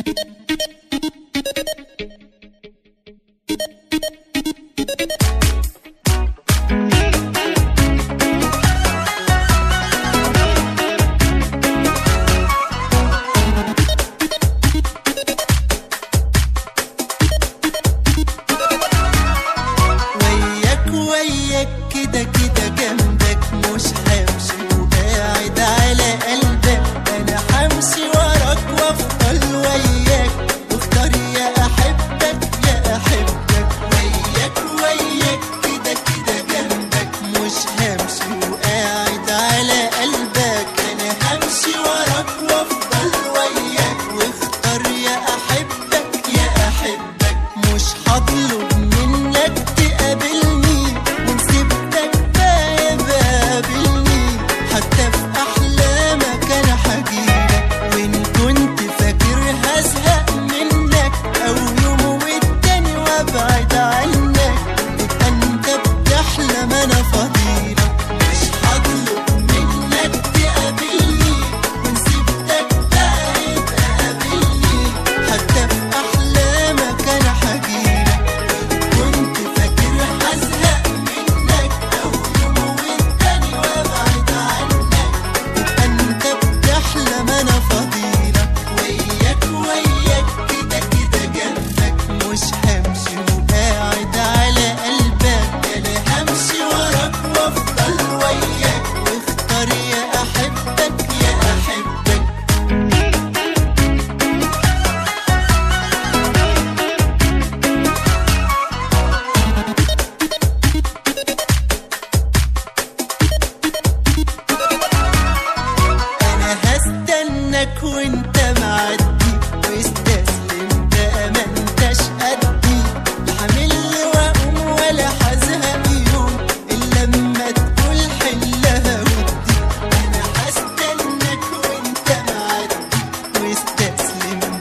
وياك كده كده جنبك، مش همشي وقاعد على قلبك. انا همشي وراك وافضل وياك، واختار يا احبك يا احبك. وياك كده كده جنبك، مش همشي وقاعد على قلبك. انا همشي وراك وافضل وياك، واختار يا احبك يا احبك. مش هطلب منك تقابلني ونسيبتك بقى قابلني، حتى في احلامك انا هجيلك. وان كنت فاكر هزهق منك او يوم والتاني وابعد عنك، تبقى انت بتحلم انا فضيلك. مش هطلب منك تقابلني ونسيبتك بقى قابلني، حتى في احلامك انا هجيلك. كنت فاكر هزهق منك او يوم والتاني وابعد عنك، تبقى انت بتحلم انا فضيلك. وياك كده كده جنبك، مش همشي وقاعد على قلبك. انا همشي وراك وافضل وياك، واختار يا احبك يا احبك. انا هستناك وانت معدي، واستسلم بقى ما انتش قدي. لا حامل واقوم ولا هزهق يوم الا لما تقول حلها ودي. انا هستناك وانت معدي، واستسلم